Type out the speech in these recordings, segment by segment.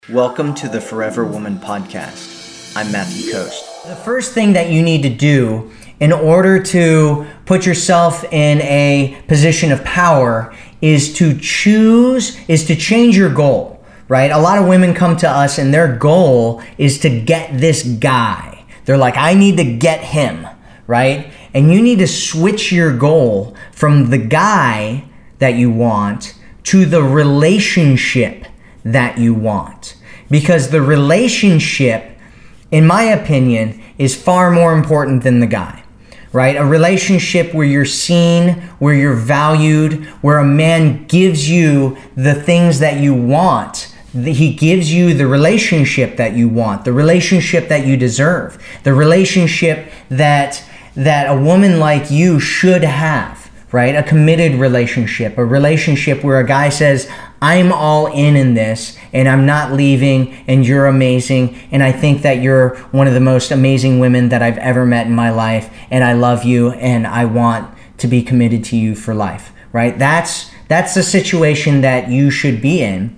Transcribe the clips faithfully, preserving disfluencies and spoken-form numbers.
Welcome to the Forever Woman podcast. I'm Matthew Coast. The first thing that you need to do in order to put yourself in a position of power is to choose, is to change your goal, right? A lot of women come to us and their goal is to get this guy. They're like, I need to get him, right? And you need to switch your goal from the guy that you want to the relationship that you want. Because the relationship, in my opinion, is far more important than the guy, right? A relationship where you're seen, where you're valued, where a man gives you the things that you want. He gives you the relationship that you want, the relationship that you deserve, the relationship that that a woman like you should have, right? A committed relationship, a relationship where a guy says, I'm all in in this and I'm not leaving and you're amazing and I think that you're one of the most amazing women that I've ever met in my life and I love you and I want to be committed to you for life, right? That's that's the situation that you should be in.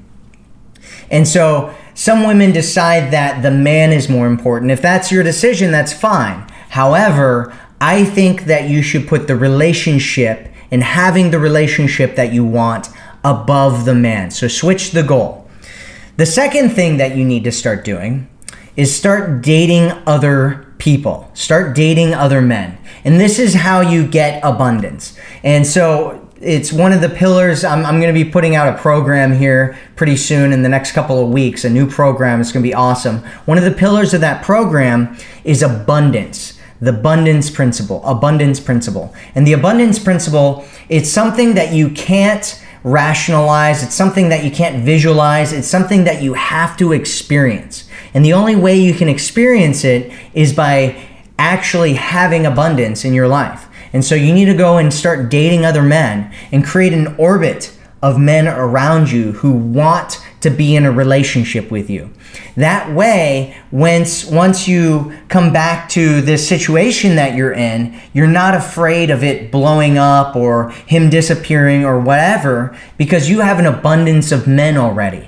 And so some women decide that the man is more important. If that's your decision, that's fine. However, I think that you should put the relationship and having the relationship that you want above the man. So switch the goal. The second thing that you need to start doing is start dating other people. Start dating other men. And this is how you get abundance. And so it's one of the pillars. I'm, I'm going to be putting out a program here pretty soon in the next couple of weeks, a new program. It's going to be awesome. One of the pillars of that program is abundance. The abundance principle, abundance principle. And the abundance principle, it's something that you can't rationalize. It's something that you can't visualize. It's something that you have to experience. And the only way you can experience it is by actually having abundance in your life. And so you need to go and start dating other men and create an orbit of men around you who want to be in a relationship with you. That way, once, once you come back to this situation that you're in, you're not afraid of it blowing up or him disappearing or whatever, because you have an abundance of men already.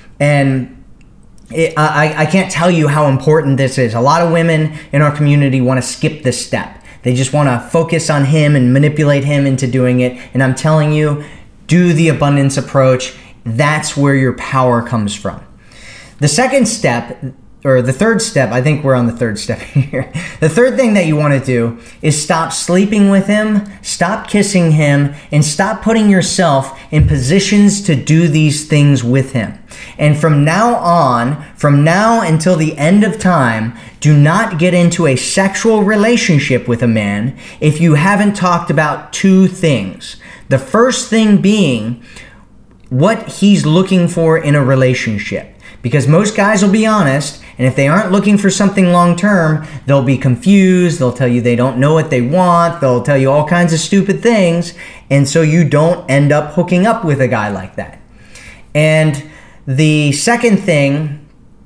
And it, I, I can't tell you how important this is. A lot of women in our community want to skip this step. They just want to focus on him and manipulate him into doing it. And I'm telling you, do the abundance approach. That's where your power comes from. The second step, or the third step, I think we're on the third step here. The third thing that you want to do is stop sleeping with him, stop kissing him, and stop putting yourself in positions to do these things with him. And from now on, from now until the end of time, do not get into a sexual relationship with a man if you haven't talked about two things. The first thing being what he's looking for in a relationship. Because most guys will be honest, and if they aren't looking for something long-term, they'll be confused, they'll tell you they don't know what they want, they'll tell you all kinds of stupid things, and so you don't end up hooking up with a guy like that. And the second thing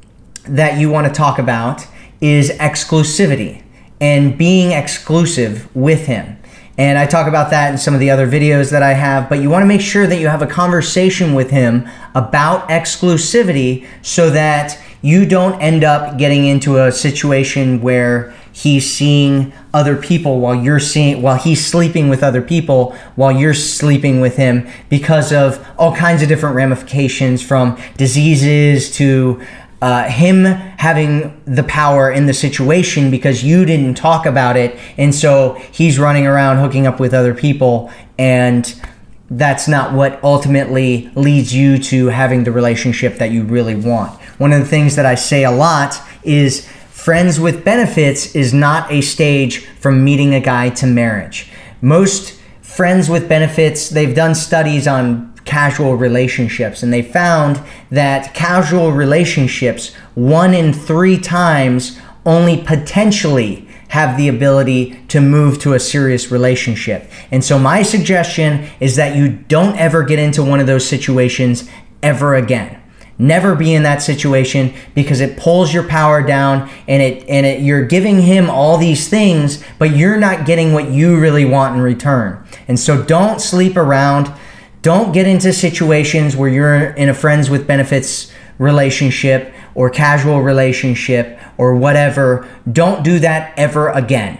that you want to talk about is exclusivity and being exclusive with him. And I talk about that in some of the other videos that I have, but you want to make sure that you have a conversation with him about exclusivity so that you don't end up getting into a situation where he's seeing other people while you're seeing, while he's sleeping with other people while you're sleeping with him, because of all kinds of different ramifications, from diseases to Uh, him having the power in the situation because you didn't talk about it, and so he's running around hooking up with other people, and that's not what ultimately leads you to having the relationship that you really want. One of the things that I say a lot is friends with benefits is not a stage from meeting a guy to marriage. Most friends with benefits, they've done studies on casual relationships, and they found that casual relationships, one in three times, only potentially have the ability to move to a serious relationship. And so my suggestion is that you don't ever get into one of those situations ever again. Never be in that situation, because it pulls your power down, and it and it you're giving him all these things, but you're not getting what you really want in return. And so don't sleep around. Don't get into situations where you're in a friends with benefits relationship or casual relationship or whatever. Don't do that ever again.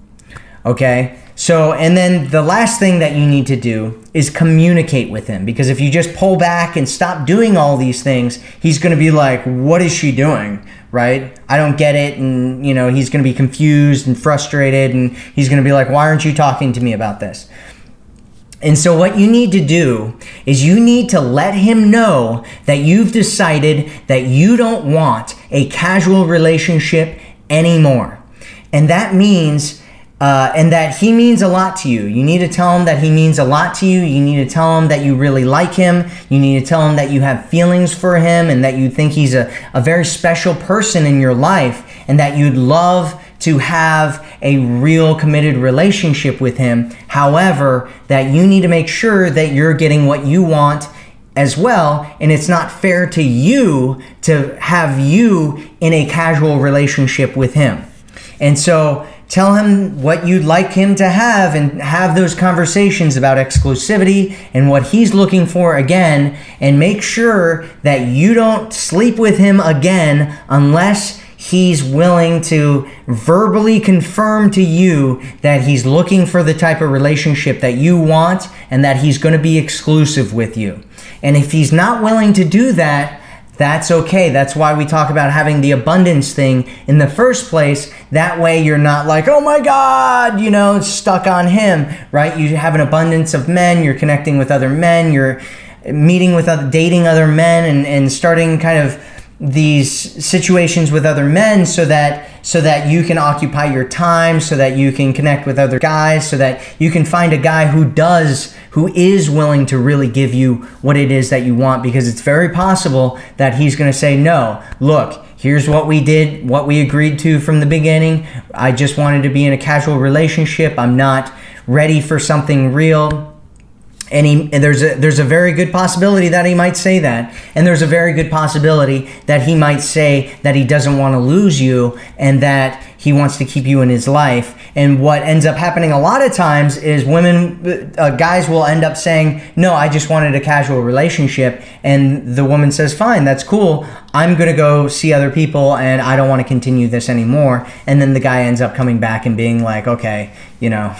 Okay? So, and then the last thing that you need to do is communicate with him, because if you just pull back and stop doing all these things, he's going to be like, what is she doing? Right? I don't get it. And, you know, he's going to be confused and frustrated, and he's going to be like, why aren't you talking to me about this? And so what you need to do is you need to let him know that you've decided that you don't want a casual relationship anymore. And that means Uh, and that he means a lot to you. You need to tell him that he means a lot to you. You need to tell him that you really like him. You need to tell him that you have feelings for him and that you think he's a, a very special person in your life, and that you'd love to have a real committed relationship with him. However, that you need to make sure that you're getting what you want as well, and it's not fair to you to have you in a casual relationship with him. And so tell him what you'd like him to have, and have those conversations about exclusivity and what he's looking for again, and make sure that you don't sleep with him again unless he's willing to verbally confirm to you that he's looking for the type of relationship that you want and that he's going to be exclusive with you. And if he's not willing to do that, that's okay. That's why we talk about having the abundance thing in the first place. That way you're not like, oh my God, you know, stuck on him, right? You have an abundance of men. You're connecting with other men. You're meeting with other, dating other men, and, and starting kind of these situations with other men so that so that you can occupy your time, so that you can connect with other guys, so that you can find a guy who does, who is willing to really give you what it is that you want, because it's very possible that he's going to say, no, look, here's what we did, what we agreed to from the beginning. I just wanted to be in a casual relationship. I'm not ready for something real. And, he, and there's a there's a very good possibility that he might say that. And there's a very good possibility that he might say that he doesn't want to lose you and that he wants to keep you in his life. And what ends up happening a lot of times is women, uh, guys will end up saying, no, I just wanted a casual relationship. And the woman says, fine, that's cool. I'm going to go see other people and I don't want to continue this anymore. And then the guy ends up coming back and being like, okay, you know,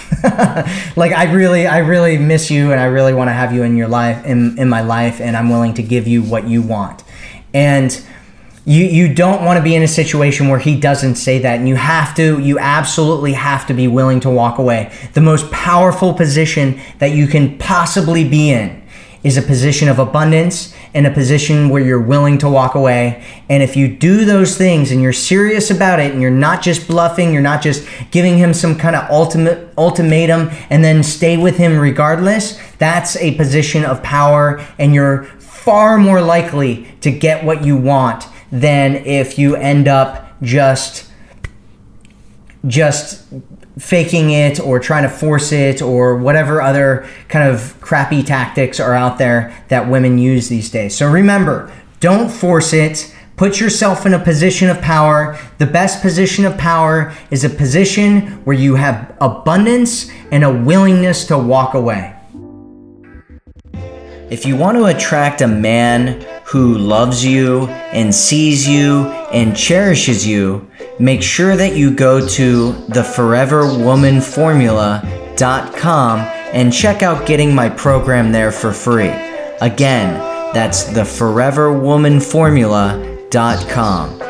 like I really, I really miss you and I really want to have you in your life, in, in my life, and I'm willing to give you what you want. And You you don't want to be in a situation where he doesn't say that, and you have to, you absolutely have to be willing to walk away. The most powerful position that you can possibly be in is a position of abundance and a position where you're willing to walk away. And if you do those things and you're serious about it and you're not just bluffing, you're not just giving him some kind of ultimate ultimatum and then stay with him regardless, that's a position of power, and you're far more likely to get what you want than if you end up just just faking it or trying to force it or whatever other kind of crappy tactics are out there that women use these days. So remember, don't force it. Put yourself in a position of power. The best position of power is a position where you have abundance and a willingness to walk away. If you want to attract a man who loves you and sees you and cherishes you, make sure that you go to the forever woman formula dot com and check out getting my program there for free. Again, that's the forever woman formula dot com.